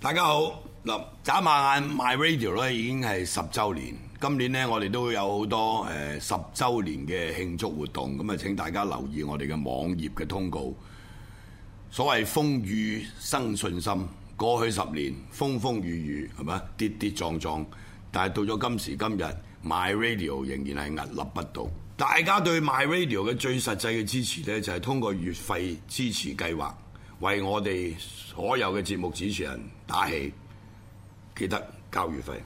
大家好，嗱，眨下眼 My Radio 咧已經係10週年，今年咧我哋都有好多10週年嘅慶祝活動，咁啊請大家留意我哋嘅網頁嘅通告。所謂風雨生信心，過去10年風風雨雨係嘛，跌跌撞撞，但係到咗今時今日 My Radio 仍然係屹立不倒。大家對 My Radio 嘅最實際嘅支持咧，就係通過月費支持計劃，為我哋所有嘅節目主持人打氣，記得交月費。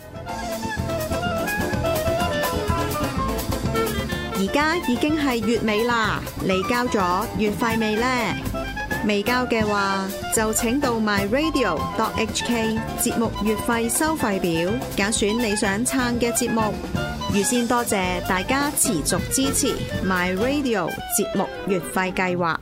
而家已經係月尾啦，你交咗月費未呢？未交嘅話，就請到 myradio.hk 節目月費收費表，揀選你想撐嘅節目。預先多謝大家持續支持 myradio 節目月費計劃。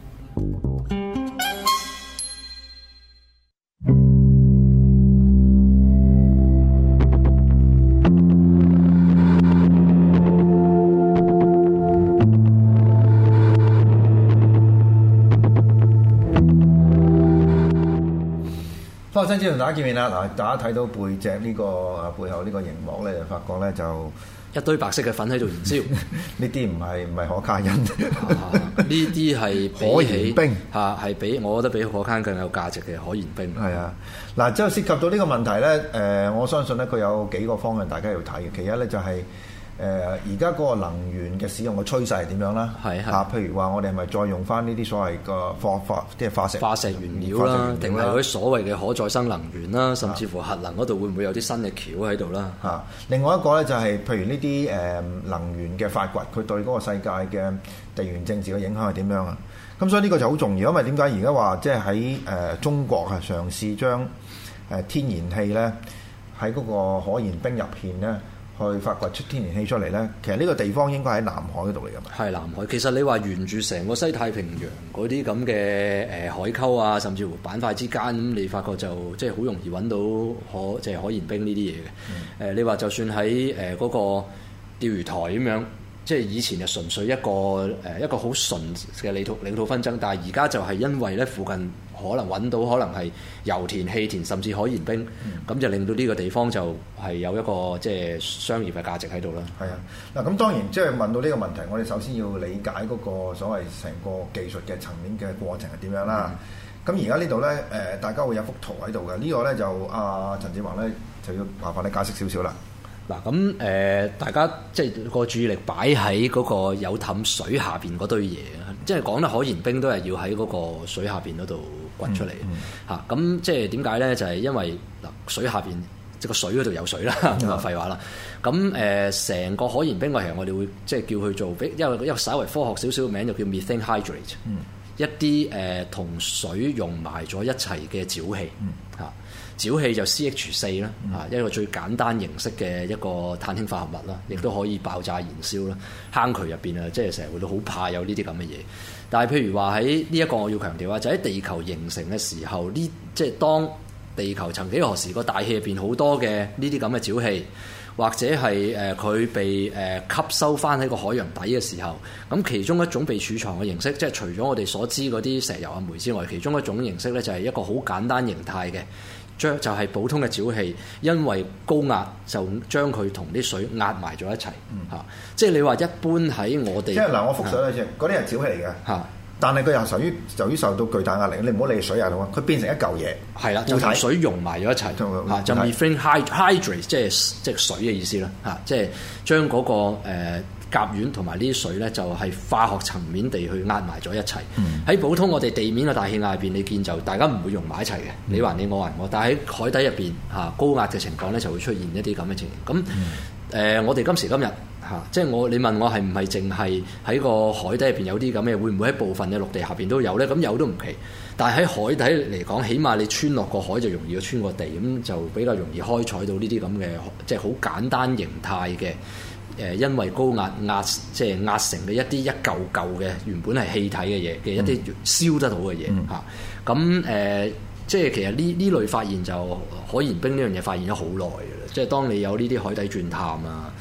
好，新知同大家見面啦！嗱，大家睇到背脊呢個背後呢個熒幕咧，就發覺咧就一堆白色嘅粉喺度燃燒。 呢啲唔係可卡因， 呢啲係可燃冰嚇，係比我覺得比可卡因更有價值嘅可燃冰。 係啊，嗱，之後涉及到呢個問題咧，我相信咧佢有幾個方向大家要睇嘅。其一咧就係而家嗰個能源嘅使用嘅趨勢係點樣啦？係嚇，譬如話我哋係咪再用翻呢啲所謂嘅化石原料啦， 定係嗰啲所謂嘅可再生能源啦，甚至乎核能嗰度會唔會有啲新嘅橋喺度啦？ 嚇，另外一個咧就係譬如呢啲能源嘅發掘，佢對嗰個世界嘅地緣政治嘅影響係點樣啊？咁所以呢個就好重要，因為點解而家話即係喺中國啊嘗試將天然氣咧喺嗰個可燃冰入邊咧，去發掘出天然氣出嚟咧，其實呢個地方應該喺南海嗰度嚟㗎嘛。係南海，其實你話沿住成個西太平洋嗰啲咁嘅海溝啊，甚至乎板塊之間，咁你發覺就即係好容易揾到可燃冰呢啲嘢嘅。你話就算喺嗰個釣魚台咁樣，即係以前就純粹一個好純嘅領土紛爭，但係而家就係因為咧附近可能揾到可能係油田、氣田，甚至可燃冰，咁就令到呢個地方就係有一個即係商業嘅價值喺度啦。係啊， 嗱咁當然即係問到呢個問題，我哋首先要理解嗰個所謂成個技術嘅層面嘅過程係點樣啦。咁而家呢度咧大家會有幅圖喺度嘅，呢個咧就陳志宏咧就要麻煩你解釋少少啦。 嗱咁大家即係個注意力擺喺嗰個有氹水下邊嗰堆嘢，即係講得可燃冰都係要喺嗰個水下邊嗰度掘出嚟嚇。咁即係點解咧？就係因為嗱水下邊即係個水嗰度有水啦，咁啊廢話啦。咁成個可燃冰，其實我哋會即係叫佢做，一個稍為科學少少嘅名就叫 methane hydrate，一啲同水溶埋咗一齊嘅沼氣嚇。沼氣就 CH4 啦，一個最簡單形式嘅一個碳氫化合物啦，亦都可以爆炸燃燒啦。坑渠入邊啊，即係成日會都好怕有呢啲咁嘅嘢。但係譬如話喺呢一個我要強調啊，就喺地球形成嘅時候，即係當地球曾幾何時個大氣入邊好多嘅呢啲咁嘅沼氣，或者係佢被吸收翻喺個海洋底嘅時候，咁其中一種被儲藏嘅形式，即係除咗我哋所知嗰啲石油啊煤之外，其中一種形式咧就係一個好簡單形態嘅。就係普通嘅沼氣，因為高壓就將佢同啲水壓埋咗一齊嚇。即係你話一般喺我哋即係嗱，我覆水咧先，嗰啲係沼氣嚟嘅嚇。但係佢又由於受到巨大壓力，你唔好理水壓力，佢變成一嚿嘢係啦，就同水溶埋咗一齊嚇，就 methane hydrate 即係水嘅意思啦嚇，即係將嗰個甲烷同埋呢啲水咧，就係化學層面地去壓埋咗一齊。喺普通我哋地面嘅大氣壓入邊，你見就大家唔會溶埋一齊嘅，你還你我還我。但係喺海底入邊高壓嘅情況咧，就會出現一啲咁嘅情形。咁我哋今時今日即係你問我係唔係淨係喺個海底入邊有啲咁嘅，會唔會喺部分嘅陸地下邊都有咧？咁有都唔奇。但係喺海底嚟講，起碼你穿落個海就容易過穿過地，咁就比較容易開採到呢啲咁嘅即係好簡單形態嘅。因為高壓即係壓成嘅一嚿嚿嘅原本係氣體嘅嘢嘅一啲燒得到嘅嘢嚇，咁即係其實呢類發現就可燃冰呢樣嘢發現咗好耐嘅啦，即係當你有呢啲海底鑽探啊，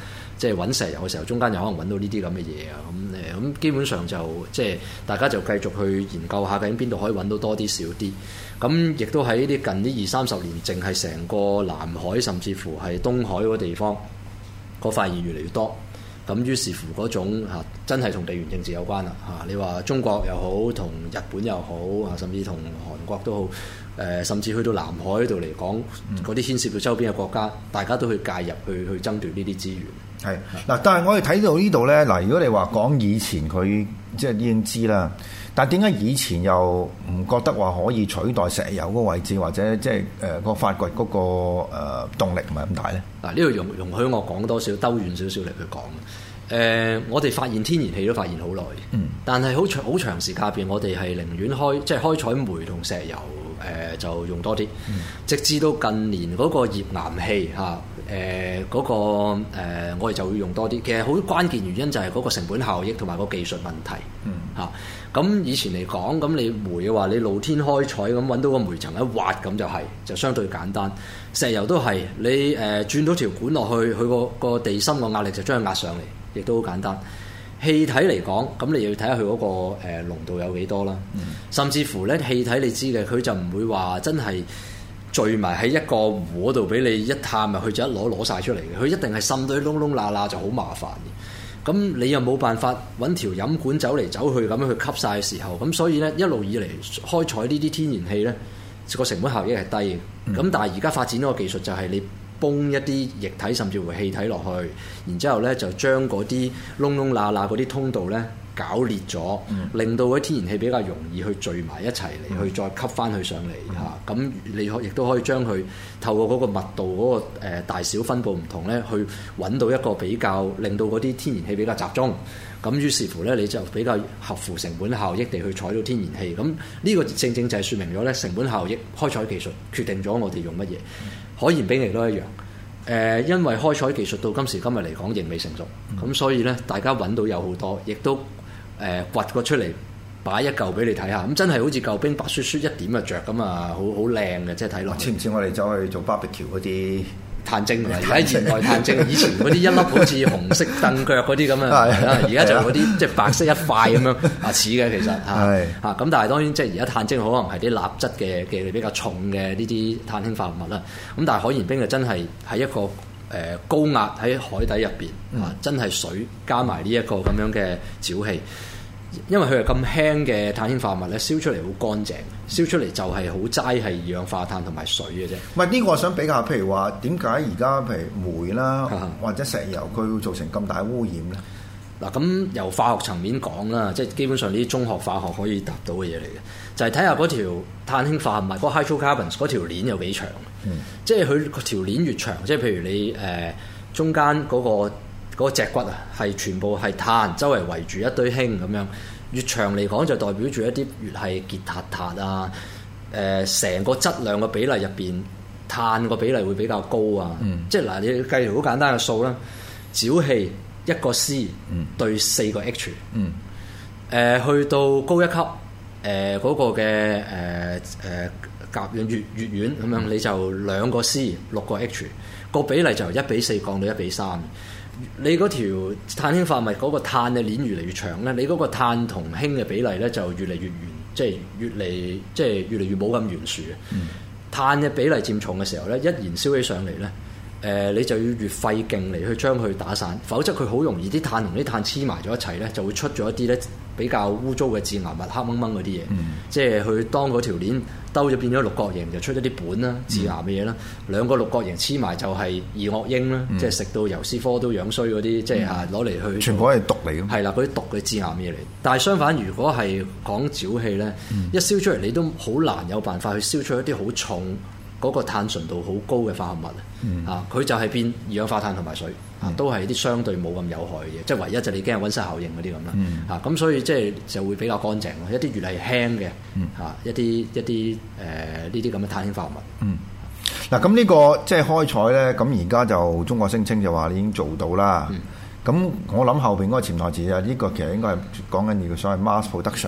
即係揾石油嘅時候，中間有可能揾到呢啲咁嘅嘢啊。咁基本上就即係大家就繼續去研究下究竟邊度可以揾到多啲少啲。咁亦都喺呢啲近呢20-30年，淨係成個南海甚至乎係東海嗰個地方，個發現越嚟越多。咁於是乎嗰種真係同地緣政治有關啦嚇。你話中國又好，同日本又好啊，甚至同韓國都好，甚至去到南海度嚟講，嗰啲牽涉到周邊嘅國家，大家都去介入去爭奪呢啲資源。 係嗱，但係我哋睇到呢度咧，嗱，如果你話講以前佢即係已經知啦，但係點解以前又唔覺得話可以取代石油嗰個位置，或者即係個發掘嗰個動力唔係咁大咧？嗱， 呢度容許我講多少兜遠少少嚟去講。我哋發現天然氣都發現好耐，但係好長時間入邊，我哋係寧願開採煤同石油，就用多啲，直至到近年嗰個頁岩氣嚇，嗰個我哋就會用多啲。其實好關鍵原因就係嗰個成本效益同埋個技術問題嚇。咁以前嚟講，咁你煤嘅話，你露天開採咁揾到個煤層一挖咁就相對簡單。石油都係你轉到條管落去，佢個地心個壓力就將佢壓上嚟，亦都好簡單。氣體嚟講，咁你要睇下佢嗰個濃度有幾多啦。甚至乎咧，氣體你知嘅，佢就唔會話真係聚埋喺一個壺度俾你一探入去就一攞晒出嚟嘅。佢一定係滲到啲窿窿罅罅，就好麻煩嘅。咁你又冇辦法揾條飲管走嚟走去咁樣去吸晒嘅時候，咁所以咧一路以嚟開採呢啲天然氣咧，個成本效益係低嘅。咁但係而家發展嗰個技術就係你泵一啲液體甚至乎氣體落去，然之後咧就將嗰啲窿窿罅罅嗰啲通道咧搞裂咗，令到嗰啲天然氣比較容易去聚埋一齊嚟，去再吸翻佢上嚟嚇。咁你亦都可以將佢透過嗰個密度嗰個大小分佈唔同咧，去揾到一個比較，令到嗰啲天然氣比較集中。咁於是乎咧，你就比較合乎成本效益地去採到天然氣。咁呢個正正就係説明咗咧，成本效益開採技術決定咗我哋用乜嘢。可燃冰亦都一樣。因為開採技術到今時今日嚟講仍未成熟，咁所以咧大家揾到有好多，亦都掘過出嚟擺一嚿俾你睇下。咁真係好似嚿冰白雪雪一點就着咁啊，好靚嘅，即係睇落。 似唔似我哋走去做 barbecue 嗰啲炭精啊？而家現代炭精，以前嗰啲一粒好似紅色凳腳嗰啲咁啊，而家就嗰啲即係白色一塊咁樣啊，似嘅其實嚇。咁但係當然即係而家炭精可能係啲蠟質嘅比較重嘅呢啲碳氫化合物啦。咁但係可燃冰就真係喺一個高壓喺海底入邊真係水加埋呢一個咁樣嘅沼氣。因為佢係咁輕嘅碳氫化合物咧，燒出嚟好乾淨，燒出嚟就係好齋係二氧化碳同埋水嘅啫。 唔係呢個我想比較，譬如話點解而家譬如煤啦或者石油佢會造成咁大污染咧？ 嗱，咁由化學層面講啦，即係基本上呢啲中學化學可以答到嘅嘢嚟嘅，就係睇下嗰條碳氫化合物嗰個 hydrocarbons 嗰條鏈有幾長。即係佢條鏈越長，即係譬如你中間嗰個脊骨啊，係全部係碳，周圍圍住一堆氫咁樣。越長嚟講，就代表住一啲越係結塔塔啊。成個質量嘅比例入邊，碳個比例會比較高啊。即係嗱，你計條好簡單嘅數啦，沼氣一個 C 對4個 H。去到高一級嗰個嘅甲烷乙烷咁樣，你就2個 C 6個 H， 個比例就由1:4降到1:3。你嗰條碳氫化物嗰個碳嘅鏈越嚟越長咧，你嗰個碳同氫嘅比例咧就越嚟越圓，即係越嚟越冇咁懸殊嘅。碳嘅比例佔重嘅時候咧，一燃燒起上嚟咧，你就要越費勁嚟去將佢打散，否則佢好容易啲碳同啲碳黐埋咗一齊咧，就會出咗一啲咧比較污糟嘅致癌物，黑掹掹嗰啲嘢。即係佢當嗰條鏈兜咗變咗六角形，就出咗啲苯啦、致癌嘅嘢啦。兩個六角形黐埋就係二惡英啦，即係食到油絲科都樣衰嗰啲，即係攞嚟去全部係毒嚟嘅。 係啦，嗰啲毒嘅致癌嘢嚟。但係相反，如果係講沼氣咧，一燒出嚟你都好難有辦法去燒出一啲好重嗰個碳純度好高嘅化合物佢就係變二氧化碳同埋水都係啲相對冇咁有害嘅嘢，即係唯一就你驚係溫室效應嗰啲咁啦咁所以即係就會比較乾淨咯。一啲越係輕嘅一啲呢啲咁嘅碳氫化合物。 嗱咁呢個即係開採咧，咁而家就中國聲稱就話你已經做到啦。咁我諗後邊嗰個潛台詞啊，呢個其實應該係講緊呢個所謂 mass production 啊，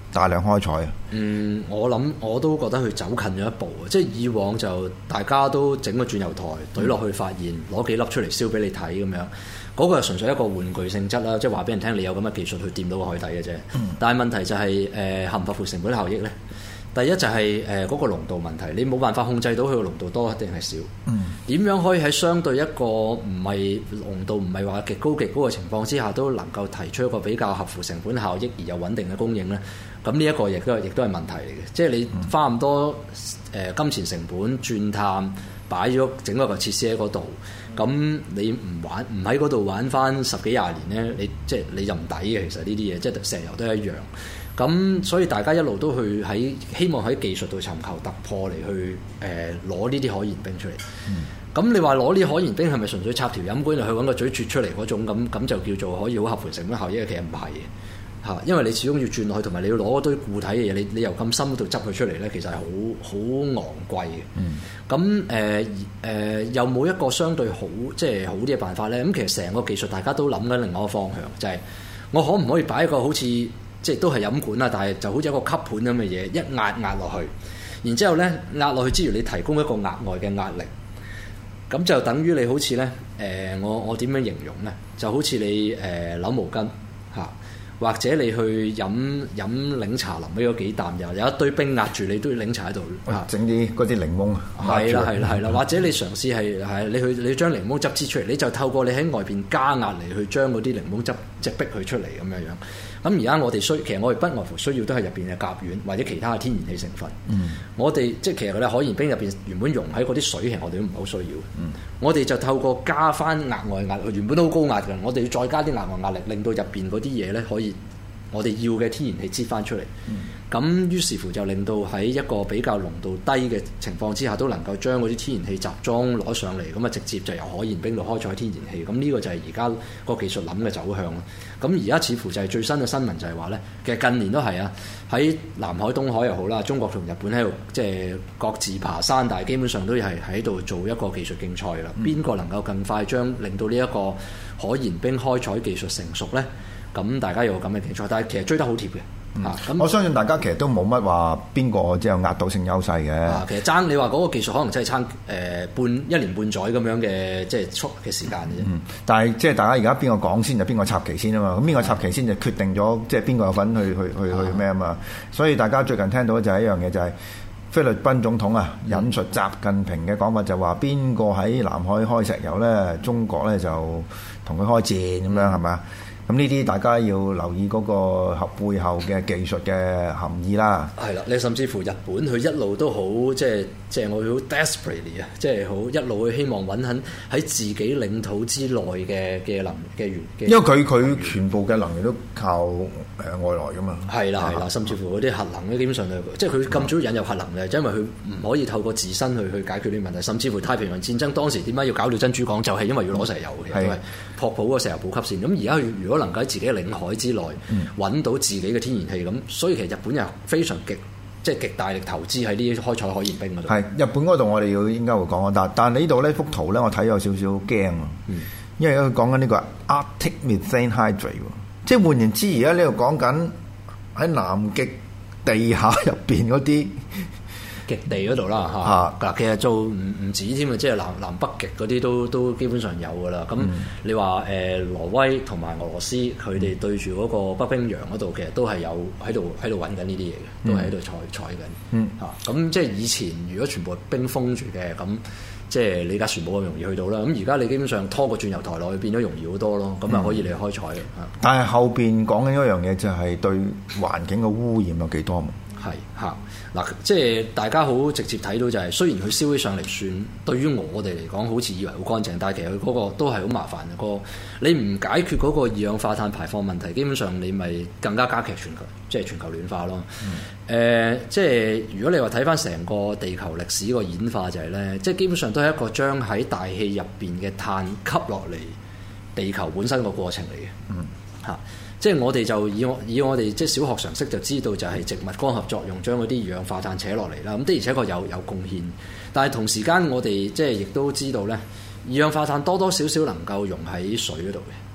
大量開採啊？ 我諗我都覺得佢走近咗一步啊！即係以往就大家都整個鑽油台懟落去，發現攞幾粒出嚟燒俾你睇咁樣，嗰個係純粹一個玩具性質啦，即係話俾人聽你有咁嘅技術去掂到個海底嘅啫。但係問題就係合唔合乎成本效益咧？第一就係嗰個濃度問題，你冇辦法控制到佢個濃度多定係少。點樣可以喺相對一個唔係濃度唔係話極高嘅情況之下，都能夠提出一個比較合乎成本效益而又穩定嘅供應呢？咁呢一個亦都係問題嚟嘅。即係你花咁多金錢成本鑽探，擺咗整個設施喺嗰度，咁你唔喺嗰度玩翻10幾20年呢？你就唔抵嘅。其實呢啲嘢即係石油都係一樣。咁所以大家一路都去希望喺技術度尋求突破嚟去攞呢啲可燃冰出嚟。咁你話攞呢啲可燃冰係咪純粹插條飲管去揾個嘴啜出嚟嗰種咁就叫做可以好合乎成本效益？其實唔係嘅嚇，因為你始終要轉落去，同埋你要攞一堆固體嘅嘢，你由咁深度執佢出嚟咧，其實係好昂貴嘅。咁有冇一個相對好好啲嘅辦法咧？咁其實成個技術大家都諗緊另外一個方向，就係我可唔可以擺一個好似即係都係飲管啦，但係就好似一個吸盤咁嘅嘢，一壓落去，然之後咧壓落去之餘，你提供一個額外嘅壓力，咁就等於你好似咧我點樣形容咧？就好似你扭毛巾嚇，或者你去飲檸茶淋俾咗幾啖，又有一堆冰壓住你，都要檸茶喺度嚇，整啲嗰啲檸檬係啦，或者你嘗試係你將檸檬汁擠出嚟，你就透過你喺外邊加壓嚟去將嗰啲檸檬汁即係逼佢出嚟咁樣樣。咁而家我哋其實我哋不外乎需要都係入邊嘅甲烷或者其他嘅天然氣成分。我哋其實佢哋可燃冰入邊原本溶喺嗰啲水，其實我哋都唔係好需要。我哋就透過加翻額外壓力，原本都好高壓嘅，我哋要再加啲額外壓力，令到入邊嗰啲嘢咧可以我哋要嘅天然氣擠翻出嚟。咁於是乎就令到喺一個比較濃度低嘅情況之下，都能夠將嗰啲天然氣集裝攞上嚟，咁啊直接就由可燃冰度開採天然氣。咁呢個就係而家個技術諗嘅走向咯。咁而家似乎就係最新嘅新聞就係話咧，其實近年都係啊，喺南海、東海又好啦，中國同日本喺度即係各自爬山，但係基本上都係喺度做一個技術競賽啦。邊個能夠更快令到呢一個可燃冰開採技術成熟咧？咁大家有咁嘅競賽，但係其實追得好貼嘅。 我相信大家其實都冇乜話邊個即係有壓倒性優勢嘅。 其實你話嗰個技術可能真係爭一年半載咁樣嘅即係速嘅時間嘅啫。 但係即係大家而家邊個講先就邊個插旗先啊嘛。咁邊個插旗先就決定咗即係邊個有份去咩啊嘛。所以大家最近聽到就係一樣嘢，就係菲律賓總統啊引述習近平嘅講法，就話邊個喺南海開石油咧，中國咧就同佢開戰咁樣係咪？咁呢啲大家要留意嗰個背後嘅技術嘅含義啦。係啦， 你甚至乎日本佢一路都好即係我好 desperately 啊，即係好一路去希望揾喺自己領土之內嘅能嘅源。 因為佢全部嘅能源都靠外來噶嘛。 係啦，甚至乎嗰啲核能咧，基本上即係佢咁早引入核能嘅，因為佢唔可以透過自身去解決呢啲問題。甚至乎太平洋戰爭當時點解要搞到珍珠港，就係因為要攞石油嘅，因為確保個石油補給線。咁而家如果能夠喺自己嘅領海之內揾到自己嘅天然氣，咁所以其實日本又非常極大力投資喺呢啲開採可燃冰嗰度。係日本嗰度，我哋應該會講，但係呢度呢幅圖咧，我睇有少少驚啊！因為佢講緊呢個 Arctic Methane Hydrate，即係換言之，而家呢度講緊喺南極地下入邊嗰啲。 極地嗰度啦嚇，其實做唔止添啊，即係南北極嗰啲都基本上有噶啦。咁你話挪威同埋俄羅斯佢哋對住嗰個北冰洋嗰度，其實都係有喺度揾緊呢啲嘢嘅，都係喺度採緊嚇。咁即係以前如果全部冰封住嘅，咁即係你而家船冇咁容易去到啦。咁而家你基本上拖個鑽油台落去變咗容易好多咯，咁啊可以嚟開採嘅。 但係後邊講緊一樣嘢就係對環境嘅污染有幾多嘛？ 係嚇嗱，即係大家好直接睇到就係，雖然佢燒起上嚟算，對於我哋嚟講好似以為好乾淨，但係其實佢嗰個都係好麻煩嘅。你唔解決嗰個二氧化碳排放問題，基本上你咪更加加劇全球暖化咯。即係如果你話睇翻成個地球歷史個演化就係咧，即係基本上都係一個將喺大氣入邊嘅碳吸落嚟地球本身個過程嚟嘅。嚇。即係我哋就以我哋即係小學常識就知道，就係植物光合作用將嗰啲二氧化碳扯落嚟啦。咁的而且確有貢獻，但係同時間我哋即係亦都知道咧，二氧化碳多多少少能夠溶喺水嗰度嘅。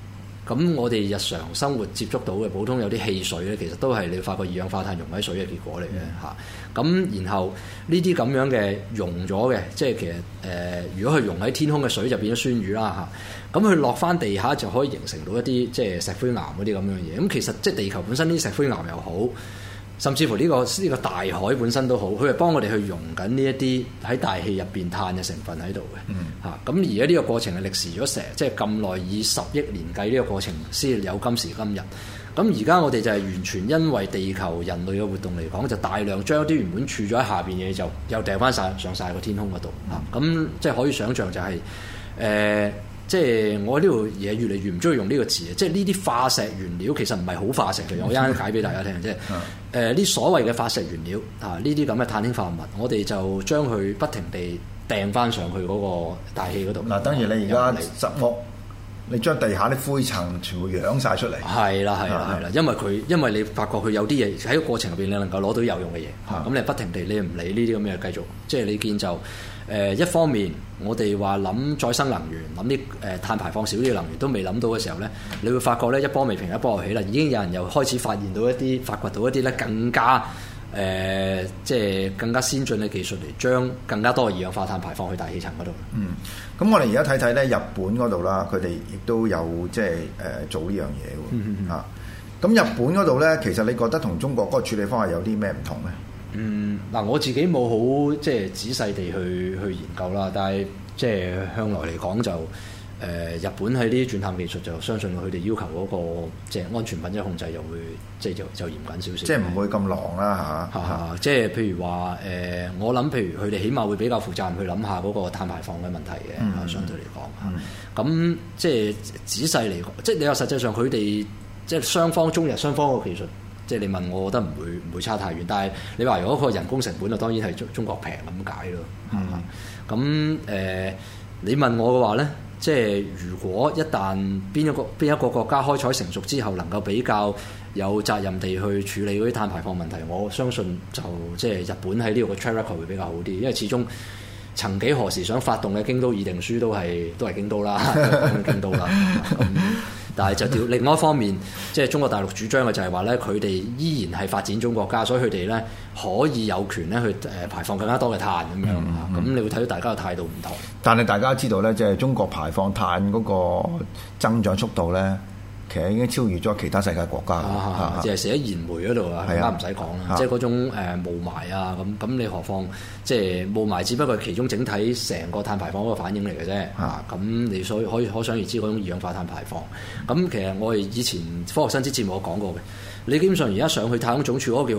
咁我哋日常生活接觸到嘅普通有啲汽水咧，其實都係你發覺二氧化碳溶喺水嘅結果嚟嘅嚇。咁然後呢啲咁樣嘅溶咗嘅，即係其實如果佢溶喺天空嘅水就變咗酸雨啦嚇。咁佢落翻地下就可以形成到一啲即係石灰岩嗰啲咁樣嘢。咁其實即係地球本身啲石灰岩又好，甚至乎呢個大海本身都好，佢係幫我哋去溶緊呢一啲喺大氣入邊碳嘅成分喺度嘅嚇。咁而家呢個過程係歷時咗成即係咁耐，以10億年計呢個過程先有今時今日。咁而家我哋就係完全因為地球人類嘅活動嚟講，就大量將一啲原本儲咗喺下邊嘅嘢就又掉翻上晒個天空嗰度嚇。咁即係可以想像就係即係我呢度嘢越嚟越唔中意用呢個詞，即係呢啲化石原料其實唔係好化石嘅，我一陣解俾大家聽，即係呢所謂嘅化石原料啊，呢啲咁嘅碳氫化合物，我哋就將佢不停地掟翻上去嗰個大氣嗰度。 嗱，等於你而家執屋，你將地下啲灰塵全部揚晒出嚟。係啦， 因為你發覺佢有啲嘢喺個過程入邊，你能夠攞到有用嘅嘢，咁你不停地你唔理呢啲咁嘅繼續，即係你見就。一方面，我哋話諗再生能源，諗啲碳排放少啲嘅能源都未諗到嘅時候咧，你會發覺咧一波未平一波又起啦，已經有人又開始發掘到一啲咧更加即係更加先進嘅技術嚟將更加多嘅二氧化碳排放去大氣層嗰度。 咁我哋而家睇睇咧日本嗰度啦，佢哋亦都有即係做呢樣嘢喎嚇。咁日本嗰度咧，其實你覺得同中國嗰個處理方法有啲咩唔同咧？ 嗱，我自己冇好即係仔細地去研究啦，但係即係向來嚟講就日本喺呢啲鑽探技術就相信佢哋要求嗰個即係安全品質控制又會即係就嚴謹少少， 即係唔會咁狼啦嚇。 即係譬如話我諗譬如佢哋起碼會比較負責任去諗下嗰個碳排放嘅問題嘅，相對嚟講咁即係仔細嚟講，即係你話實際上佢哋即係中日雙方個技術。即係你問我，覺得唔會差太遠。但係你話如果個人工成本啊，當然係中國平咁解咯。咁你問我嘅話咧，即係如果一旦邊一個國家開採成熟之後，能夠比較有責任地去處理嗰啲碳排放問題，我相信就即係日本喺呢度嘅 track record 會比較好啲，因為始終曾幾何時想發動嘅京都議定書都係京都啦，京都啦。但係就另外一方面，即係中國大陸主張嘅就係話咧，佢哋依然係發展中國家，所以佢哋咧可以有權咧去排放更加多嘅碳咁樣。咁你會睇到大家嘅態度唔同。 但係大家知道咧，即係中國排放碳嗰個增長速度咧，其實已經超越咗其他世界國家。 即係寫喺燃煤嗰度啊，更加唔使講啦。即係嗰種霧霾啊，咁你何況即係霧霾，只不過係其中整體成個碳排放嗰個反應嚟嘅啫。咁你所以可想而知嗰種二氧化碳排放。咁其實我哋以前科學新知節目我講過嘅，你基本上而家上去太空總署嗰個叫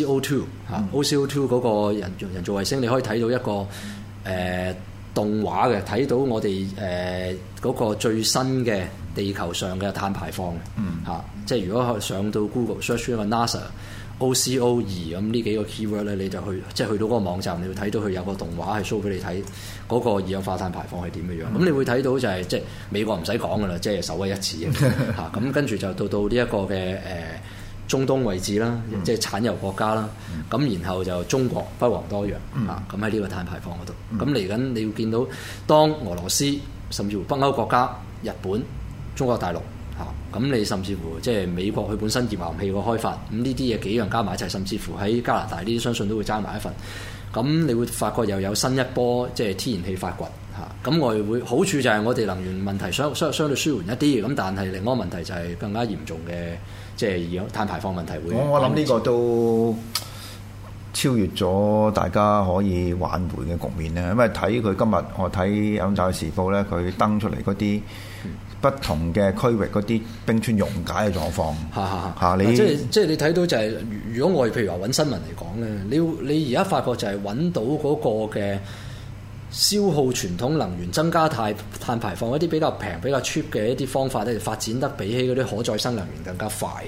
OCO2 嗰個人造衛星，你可以睇到一個動畫嘅，睇到我哋嗰個最新嘅地球上嘅碳排放嘅。即係如果上到 Google search 一個 NASA OCO2 咁呢幾個 keyword 咧，你就去到嗰個網站，你會睇到佢有個動畫係 show 俾你睇嗰個二氧化碳排放係點嘅樣。咁你會睇到就係即係美國唔使講噶啦，即係首屈一指咁跟住就到呢一個嘅中東位置啦，即係產油國家啦。咁然後就中國不遑多讓咁喺呢個碳排放嗰度。咁嚟緊你要見到當俄羅斯甚至乎北歐國家、日本、中國大陸。咁你甚至乎即係美國佢本身頁岩氣個開發，咁呢啲嘢幾樣加埋一齊，甚至乎喺加拿大呢啲相信都會爭埋一份。咁你會發覺又有新一波即係天然氣發掘嚇。咁我哋會好處就係我哋能源問題相對舒緩一啲，咁但係另外一個問題就係更加嚴重嘅即係碳排放問題會。 我諗呢個都超越咗大家可以挽回嘅局面咧，因為睇佢今日我睇《紐約時報》咧，佢登出嚟嗰啲不同嘅區域嗰啲冰川溶解嘅狀況。 即係你睇到就係、是，如果我哋譬如話揾新聞嚟講咧，你而家發覺就係揾到嗰個嘅消耗傳統能源、增加碳排放一啲比較平、比較 cheap 嘅一啲方法咧，發展得比起嗰啲可再生能源更加快。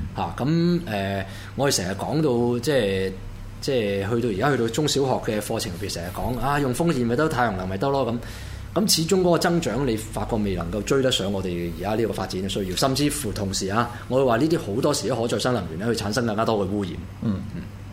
我哋成日講到即係去到而家去到中小學嘅課程入邊，成日講用風電咪得，太陽能咪得咯咁。咁始終嗰個增長，你發覺未能夠追得上我哋而家呢個發展嘅需要，甚至乎同時我會話呢啲好多時啲可再生能源咧，去產生更加多嘅污染。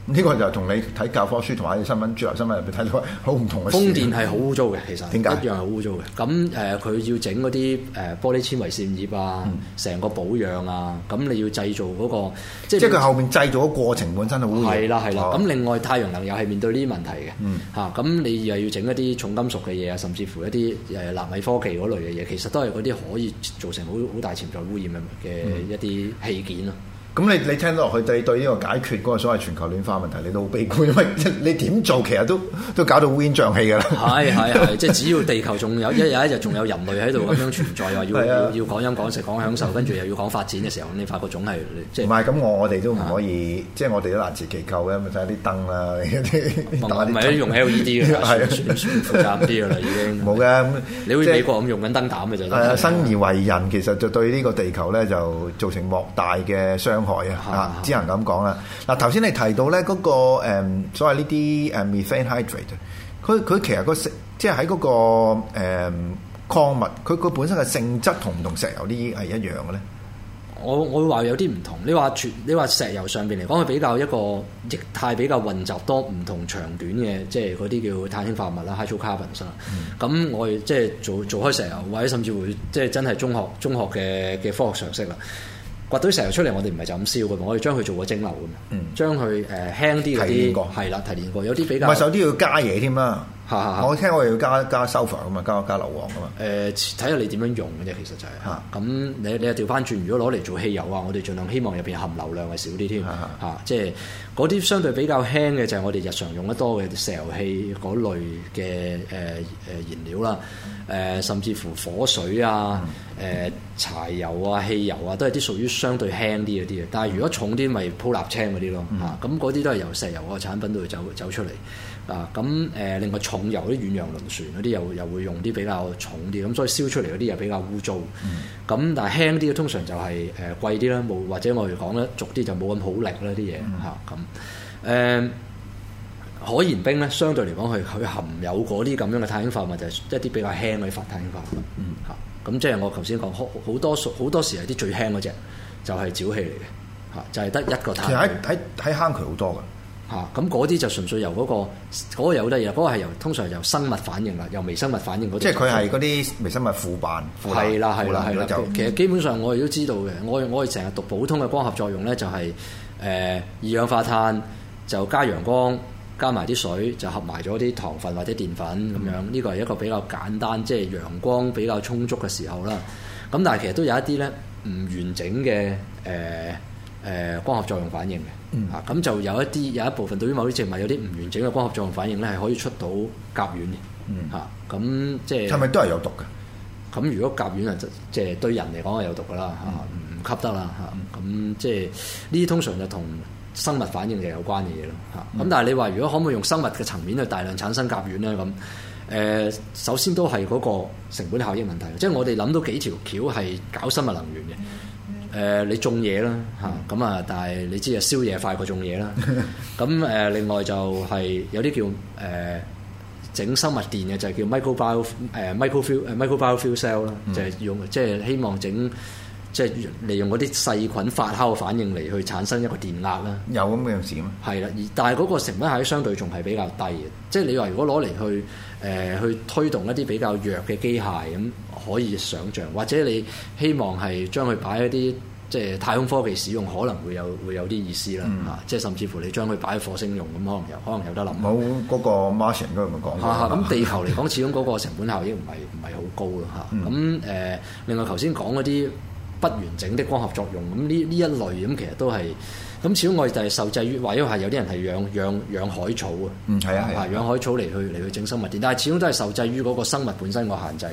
呢個就同你睇教科書同埋啲新聞主流新聞入邊睇到好唔同嘅。 風電係好污糟嘅，其實點解一樣係污糟嘅。咁佢要整嗰啲玻璃纖維扇葉啊，成個保養啊，咁你要製造嗰個即係佢後面製造嘅過程本身係污染。 係啦。咁另外太陽能又係面對呢啲問題嘅嚇。咁你又要整一啲重金屬嘅嘢啊，甚至乎一啲納米科技嗰類嘅嘢，其實都係嗰啲可以造成好大潛在污染嘅一啲器件咯。 咁你聽到落去對呢個解決嗰個所謂全球暖化問題，你都好悲觀，因為你點做其實都搞到烏煙瘴氣㗎啦。係，即係只要地球仲有一日仲有人類喺度咁樣存在，話要講飲講食講享受，跟住又要講發展嘅時候，你發覺總係即係唔係咁？我哋都唔可以，即係我哋都難辭其咎嘅，咪睇下啲燈啦， 唔係用 LED 嘅，係算複雜啲㗎啦，已經冇嘅。 你好似美國咁用緊燈膽嘅就係生而為人，其實就對呢個地球咧就造成莫大嘅傷害啊！只能咁講啦。嗱，頭先你提到咧嗰個所謂呢啲methane hydrate，佢其實即係喺嗰個礦物，佢本身嘅性質同唔同石油呢係一樣嘅咧？ 我會話有啲唔同。你話石油上邊嚟講，佢比較一個液態比較混雜多唔同長短嘅，即係嗰啲叫碳氫化物啦 hydrocarbons 啦。咁我哋即係做開石油，或者甚至會即係真係中學嘅科學常識啦。掘到石油出嚟，我哋唔係就咁燒嘅，我哋將佢做個蒸餾嘅嘛，將佢輕啲嗰啲係啦，提煉過，有啲比較唔係， 有啲要加嘢添啦。我聽我哋要加 sulfur 噶嘛，加硫磺噶嘛。睇下你點樣用嘅啫，其實就係咁。你又調翻轉，如果攞嚟做汽油啊，我哋盡量希望入邊含硫量係少啲添即係嗰啲相對比較輕嘅，就係我哋日常用得多嘅石油氣嗰類嘅燃料啦。甚至乎火水啊、柴油啊、汽油啊，都係啲屬於相對輕啲嗰啲嘅。但係如果重啲，咪鋪瀝青嗰啲咯咁嗰啲都係由石油嗰個產品度走出嚟另外重油啲遠洋輪船嗰啲又會用啲比較重啲，咁所以燒出嚟嗰啲又比較污糟。咁但係輕啲通常就係貴啲啦，或者我哋講咧俗啲就冇咁好力啦啲嘢可燃冰咧，相對嚟講，佢含有嗰啲咁樣嘅碳氫化物，就係一啲比較輕嗰啲碳氫化物。咁即係我頭先講好多時係啲最輕嗰隻，就係沼氣嚟嘅就係得一個碳。 其實喺坑渠好多㗎咁嗰啲就純粹由嗰個有得嘢，嗰個係通常由生物反應啦，由微生物反應嗰啲。 即係佢係嗰啲微生物腐爛。 係啦。其實基本上我哋都知道嘅，我哋成日讀普通嘅光合作用咧，就係二氧化碳就加陽光。加埋啲水就合埋咗啲糖分或者澱粉咁樣，呢個係一個比較簡單，即係陽光比較充足嘅時候啦。咁但係其實都有一啲咧唔完整嘅光合作用反應嘅。咁就有一部分對於某啲植物有啲唔完整嘅光合作用反應咧，係可以出到甲烷嘅。咁即係咪都係有毒嘅？ 咁如果甲烷即係對人嚟講係有毒㗎啦，唔吸得啦。咁即係呢啲通常就同生物反應就有關嘅嘢咯咁但係你話如果可唔可以用生物嘅層面去大量產生甲烷咧咁首先都係嗰個成本效益問題，即係我哋諗到幾條橋係搞生物能源嘅你種嘢啦但係你知燒嘢快過種嘢啦咁另外就係有啲叫整生物電嘅就係叫 microbial fuel cell 啦，就係用即係希望整。即係利用嗰啲細菌發酵嘅反應嚟去產生一個電壓啦。 有咁嘅事咩？ 係啦，但係嗰個成本效益相對仲係比較低嘅。即係你話如果攞嚟去推動一啲比較弱嘅機械咁，可以想像，或者你希望係將佢擺一啲即係太空科技使用，可能會有啲意思啦。即係甚至乎你將佢擺喺火星用咁，可能有得諗。 冇嗰個 Martian 嗰度咪講過。 咁地球嚟講，始終嗰個成本效益唔係好高咯咁另外頭先講嗰啲不完整的光合作用咁呢一類咁其實都係咁，始終我哋就係受制於，或者係有啲人係養海草養海草嚟去整生物電，但係始終都係受制於嗰個生物本身個限制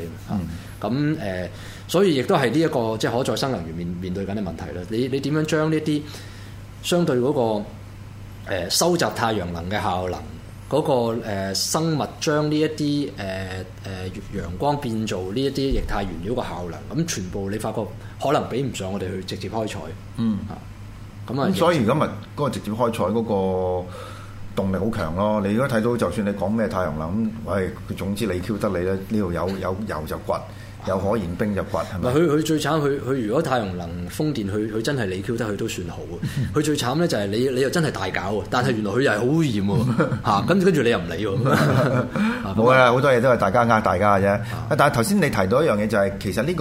所以亦都係呢一個即係可再生能源面對緊嘅問題啦。你點樣將呢啲相對嗰個收集太陽能嘅效能？嗰個生物將呢一啲陽光變做呢一啲液態原料嘅效能，咁全部你發覺可能比唔上我哋去直接開採。咁所以而家咪嗰個直接開採嗰個動力好強咯。你如果睇到就算你講咩太陽能咁，喂，總之你 Q 得你咧，呢度有油就掘， 有可燃冰就掘係咪？ 佢最慘，佢如果太陽能風電，佢真係你 Q 得佢都算好佢最慘咧就係你又真係大搞但係原來佢又係好污染喎跟住你又唔理喎。 冇啊，好多嘢都係大家大家嘅啫。但係頭先你提到一樣嘢就係、是、其實呢、這個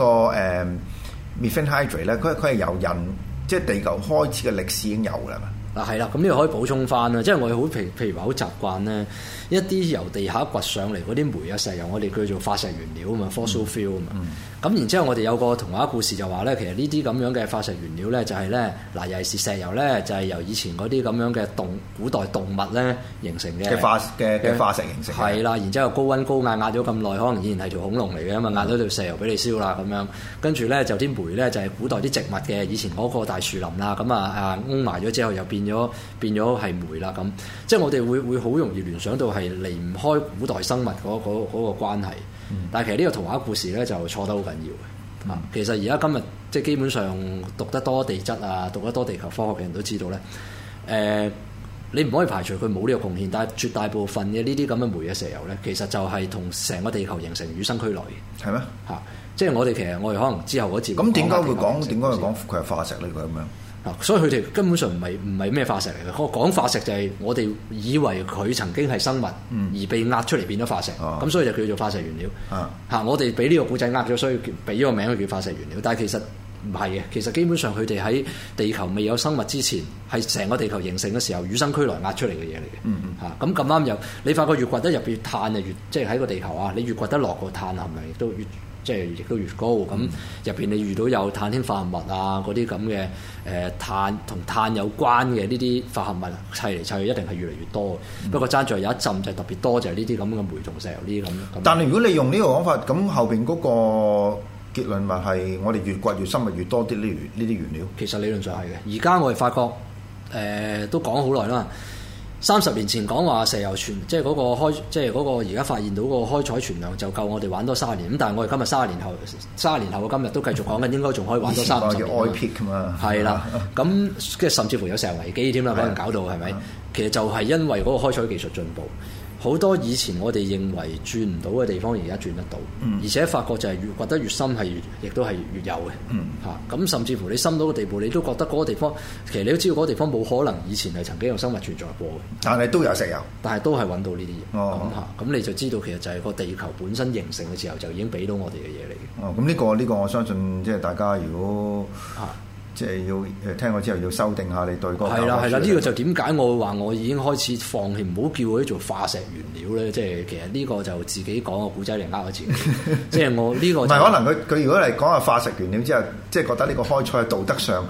methane hydrate 咧，佢係由人即係地球開始嘅歷史已經有㗎啦。 係啦，咁呢個可以補充翻啦，即係我哋好譬如話好習慣咧，一啲由地下掘上嚟嗰啲煤啊石油，我哋叫做化石原料啊嘛 （fossil fuel） 啊嘛。咁然之後我哋有個童話故事就話咧，其實呢啲咁樣嘅化石原料咧，就係咧嗱，尤其是石油咧，就係由以前嗰啲咁樣嘅古代動物咧形成嘅化石形成。 係啦，然之後高溫高壓咗咁耐，可能以前係條恐龍嚟嘅嘛，壓咗條石油俾你燒啦咁樣，跟住咧就啲煤咧就係古代啲植物嘅，以前嗰個大樹林啦，咁甕埋咗之後又變咗係煤啦咁，即係我哋會好容易聯想到係離唔開古代生物嗰個關係。但係其實呢個童話故事咧就錯得好緊要嘅。其實而家今日即係基本上讀得多地質啊，讀得多地球科學嘅人都知道咧，你唔可以排除佢冇呢個貢獻，但係絕大部分嘅呢啲咁嘅煤嘅石油咧，其實就係同成個地球形成與生俱來嘅。 係咩？ 即係我哋可能之後嗰節咁點解會講佢係化石呢？佢咁樣？ 所以佢哋根本上唔係咩化石嚟嘅。講化石就係我哋以為佢曾經係生物，而被壓出嚟變咗化石，咁所以就叫做化石原料。我哋俾呢個古仔呃咗，所以俾咗個名佢叫化石原料。但係其實唔係嘅，其實基本上佢哋喺地球未有生物之前，係成個地球形成嘅時候與生俱來壓出嚟嘅嘢嚟嘅。咁咁啱又你發覺越掘得入越碳就越即係喺個地球啊，你越掘得落個碳係咪亦都越亦都越高，咁入邊你遇到有碳氫化合物啊，嗰啲咁嘅碳同碳有關嘅呢啲化合物砌嚟砌去一定係越嚟越多。不過爭在有一陣就特別多，就係呢啲咁嘅煤同石油呢啲咁。 但係如果你用呢個講法，咁後邊嗰個結論咪係我哋越掘越深，咪越多啲呢啲原料？ 其實理論上係嘅。而家我哋發覺都講好耐啦。30年前講話石油存即係嗰個而家發現到個開採存量就夠我哋玩多30年，咁但係我哋今日30年後嘅今日都繼續講緊，應該仲可以玩多30年。 叫嘛？ 係啦，咁即係甚至乎有石油危機添啦，可能搞到係咪？其實就係因為嗰個開採技術進步，好多以前我哋認為轉唔到嘅地方，而家轉得到，而且發覺就係越掘得越深，亦都係越有嘅。咁甚至乎你深到個地步，你都覺得嗰個地方，其實你都知道嗰個地方冇可能以前係曾經有生物存在過嘅。 但係都有石油， 但係都係揾到呢啲嘢。咁你就知道其實就係個地球本身形成嘅時候就已經俾到我哋嘅嘢嚟嘅。 咁呢個我相信即係大家如果即係要聽過之後要修訂下你對嗰個係啦， 呢個就點解我話我已經開始放棄，唔好叫佢做化石原料咧？即係其實呢個就自己講個古仔嚟呃我自己。即係我呢個唔係可能佢如果嚟講下化石原料之後，即係覺得呢個開採道德上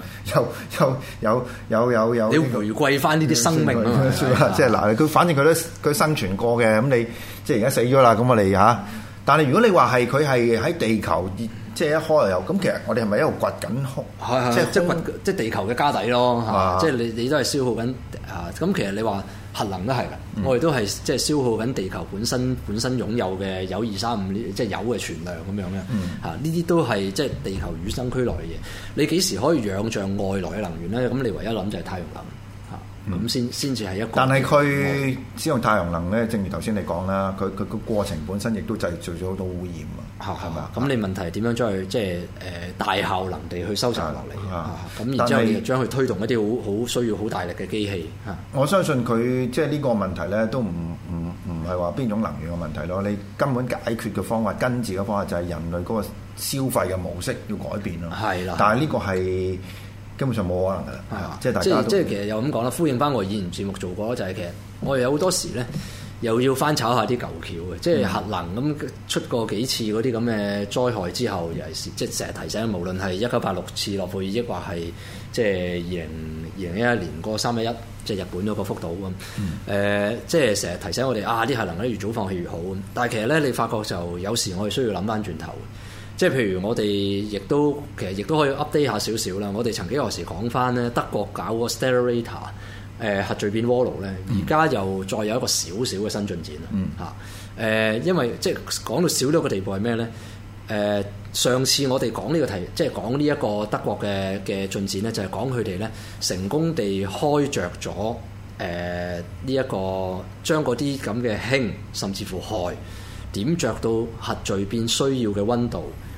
有你回歸翻呢啲生命啊！ 即係嗱，佢反正佢生存過嘅，咁你即係而家死咗啦，咁我哋但係如果你話係佢係喺地球。即係一開又咁，其實我哋係咪一路掘緊即係地球嘅家底咯？即係你都係消耗緊咁其實你話核能都係㗎，我哋都係即係消耗緊地球本身擁有嘅鈾235即係鈾嘅存量咁樣嘅。呢啲都係即係地球與生俱來嘅嘢。你幾時可以仰仗外來嘅能源咧？咁你唯一諗就係太陽能。咁先至係一個。但係佢使用太陽能咧，正如頭先你講啦，佢個過程本身亦都製造咗好多污染啊，係咪？ 咁你問題係點樣將佢即係大效能地去收集落嚟？咁然之後你就將佢推動一啲好需要好大力嘅機器。 我相信佢即係呢個問題咧，都唔係話邊種能源嘅問題咯。你根本解決嘅方法、根治嘅方法就係人類嗰個消費嘅模式要改變咯。係啦。但係呢個係根本上冇可能㗎啦，即係大家都即係其實又咁講啦，呼應翻我以前節目做過，就係其實我哋有好多時咧，又要翻炒下啲舊橋嘅，即係核能咁出過幾次嗰啲咁嘅災害之後，尤其是即係成日提醒，無論係1986次諾貝爾，抑或係即係2011年嗰個311，即係日本嗰個福島咁，即係成日提醒我哋啲核能咧越早放棄越好。但係其實咧，你發覺就有時我哋需要諗翻轉頭。即係譬如我哋亦都可以 update 下少少啦。我哋曾幾何時講翻咧，德國搞個 Stellarator 核聚變鍋爐咧，而家又再有一個少少嘅新進展啦。因為即係講到少咗個地步係咩咧？上次我哋講呢個題，即係講呢一個德國嘅進展咧，就係講佢哋咧成功地開着咗呢一個將嗰啲咁嘅氫甚至乎氦點着到核聚變需要嘅溫度，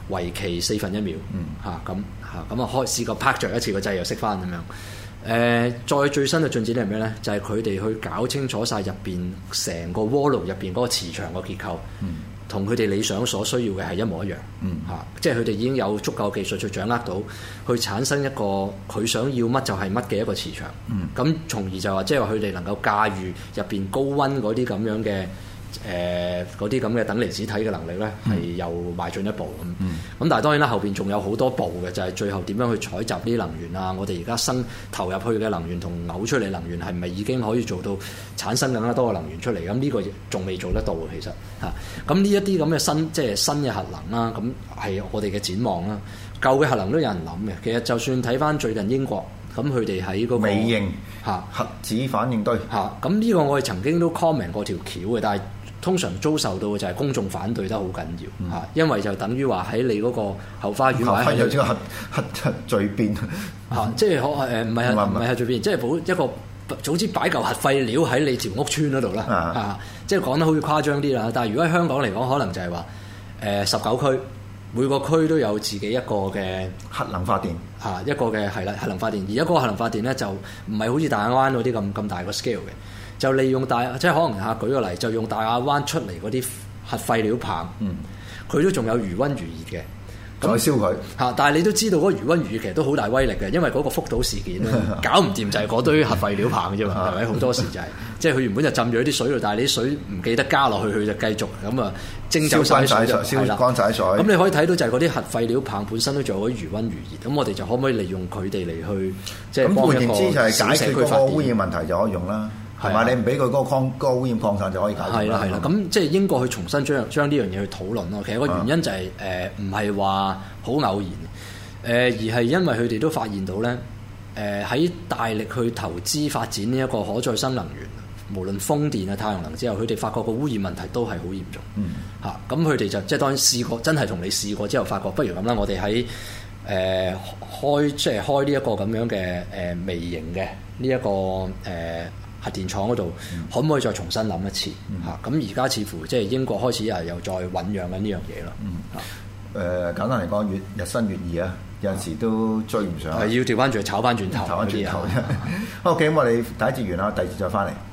為期1/4秒咁試過拍着一次個掣又熄翻咁樣。再最新嘅進展係咩咧？就係佢哋去搞清楚晒入邊成個鍋爐入邊嗰個磁場個結構，同佢哋理想所需要嘅係一模一樣。即係佢哋已經有足夠技術去掌握到，去產生一個佢想要乜就係乜嘅一個磁場。咁從而就話，即係話佢哋能夠駕馭入邊高溫嗰啲咁樣嘅嗰啲咁嘅等離子體嘅能力咧，係又邁進一步咁。咁但係當然啦，後邊仲有好多步嘅，就係最後點樣去採集呢啲能源啊？我哋而家投入去嘅能源同嘔出嚟能源係咪已經可以做到產生更加多嘅能源出嚟？咁呢個仲未做得到其實嚇。咁呢一啲咁嘅新嘅核能啦，咁係我哋嘅展望啦。舊嘅核能都有人諗嘅。其實就算睇翻最近英國，咁佢哋喺嗰個微型核子反應堆咁呢個我哋曾經都 comment 過條橋嘅，但係通常遭受到嘅就係公眾反對得好緊要因為就等於話喺你嗰個後花園或者有呢個核聚變即係唔係核聚變，即係一個總之擺嚿核廢料喺你條屋村嗰度啦即係講得好似誇張啲啦。但係如果喺香港嚟講，可能就係話19區每個區都有自己一個嘅核能發電一個嘅係啦核能發電，而一個核能發電咧就唔係好似大亞灣嗰啲咁大個 scale 嘅。就利用即係可能舉個例，就用大亞灣出嚟嗰啲核廢料棒，佢都仲有餘溫餘熱嘅， 再燒佢但係你都知道嗰個餘溫餘熱其實都好大威力嘅，因為嗰個福島事件咧搞唔掂就係嗰堆核廢料棒嘅啫嘛，係咪？好多時就係即係佢原本就浸咗啲水度，但係你啲水唔記得加落去，佢就繼續咁蒸走晒水， 燒乾晒水。 咁你可以睇到就係嗰啲核廢料棒本身都仲有啲餘溫餘熱，咁我哋就可唔可以利用佢哋嚟去即係幫一個小社區發電？ 咁換言之就係解決嗰個污染問題就可以用啦。係嘛？你唔俾佢嗰個污染擴散就可以解決。 係啦。咁即係英國去重新將呢樣嘢去討論咯。其實個原因就係唔係話好偶然，而係因為佢哋都發現到咧，喺大力去投資發展呢一個可再生能源，無論風電啊、太陽能之後，佢哋發覺個污染問題都係好嚴重。咁佢哋就即係當然試過，真係同你試過之後，發覺不如咁啦，我哋喺開呢一個咁樣嘅微型嘅呢一個核電廠嗰度，可唔可以再重新諗一次？咁而家似乎即係英國開始又再醖釀緊呢樣嘢咯。 簡單嚟講，日新月異啊，有陣時都追唔上。 係要調翻轉，炒翻轉頭。 OK，咁我哋第一節完啦，第二節再翻嚟。